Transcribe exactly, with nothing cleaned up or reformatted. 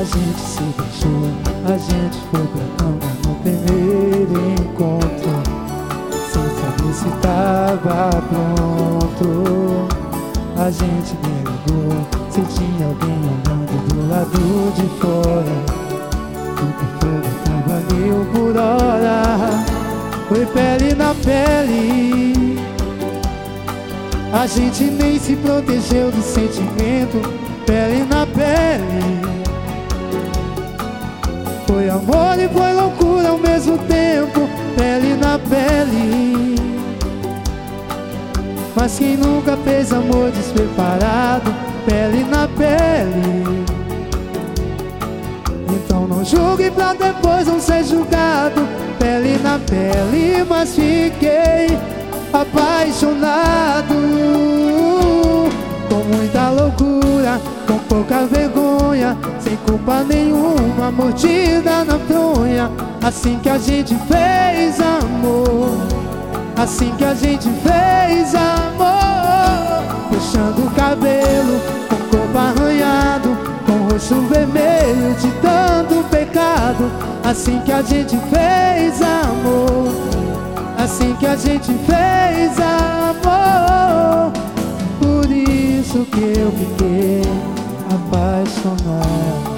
A gente se deixou, a gente foi pra cama no primeiro encontro, sem saber se tava pronto. A gente nem ligou se tinha alguém olhando do lado de fora. O perfume tava mil por hora. Foi pele na pele. A gente nem se protegeu do sentimento. Pele na pele. Foi amor e foi loucura ao mesmo tempo. Pele na pele. Mas quem nunca fez amor despreparado? Pele na pele. Então não julgue pra depois não ser julgado. Pele na pele, mas fiquei apaixonado. Com muita loucura, com pouca vergonha, sem culpa nenhuma, mordida na fronha. Assim que a gente fez amor, assim que a gente fez amor. Puxando o cabelo, com o corpo arranhado, com o rosto vermelho de tanto pecado. Assim que a gente fez amor, assim que a gente fez amor. Por isso que eu fiquei apaixonado.